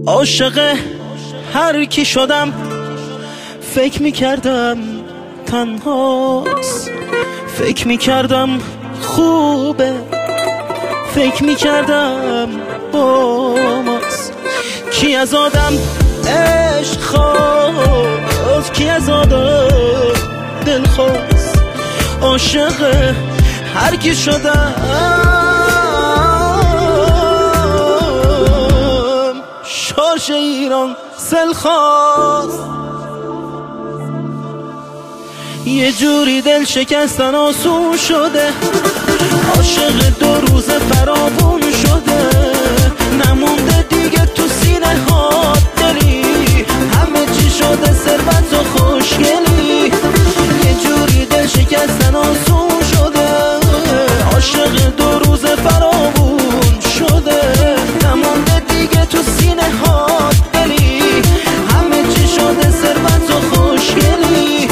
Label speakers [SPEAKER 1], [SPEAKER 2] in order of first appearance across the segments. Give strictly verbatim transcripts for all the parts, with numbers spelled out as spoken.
[SPEAKER 1] عاشق هر کی شدم فکر میکردم تنهاست، فکر میکردم خوبه، فکر میکردم با ماست. کی از آدم عشق خواست، کی از آدم دل خواست. عاشق هر کی شدم شاش ایران سل خواست. یه جوری دل شکستن آسون شده، عاشق دو روز فراوون شده، نمونده دیگه تو سینه ها دلی، همه چی شده ثروت و خوشگلی. یه جوری دل شکستن آسون شده، عاشق دو روز فراوون شده، نمونده دیگه تو سینه ها دلی، همه چی شده ثروت و خوشگلی.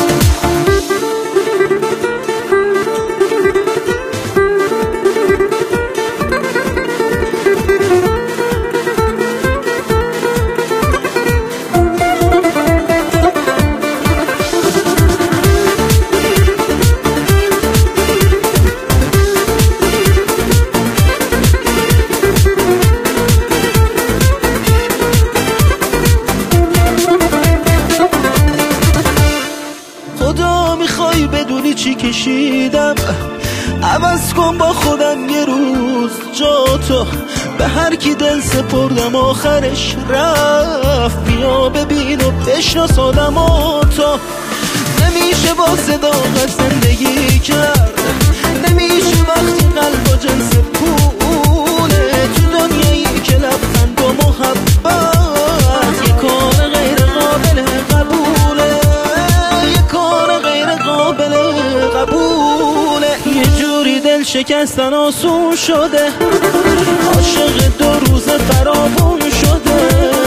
[SPEAKER 1] میخوای بدونی چی کشیدم؟ عوض کن با خودم یه روز جا تو، به هر کی دل سپردم آخرش رفت. بیا ببین و بشناس آدم و تو، نمیشه با صداقت زندگی کرد، نمیشه وقتی قلب و جنس پوله، تو دنیایی که لبخند و محبت یه کار غیر قابل قبوله، یه کار غیر قابل قبوله. یه جوری دل شکستن آسون شده، عاشق دو روز فراوون شده،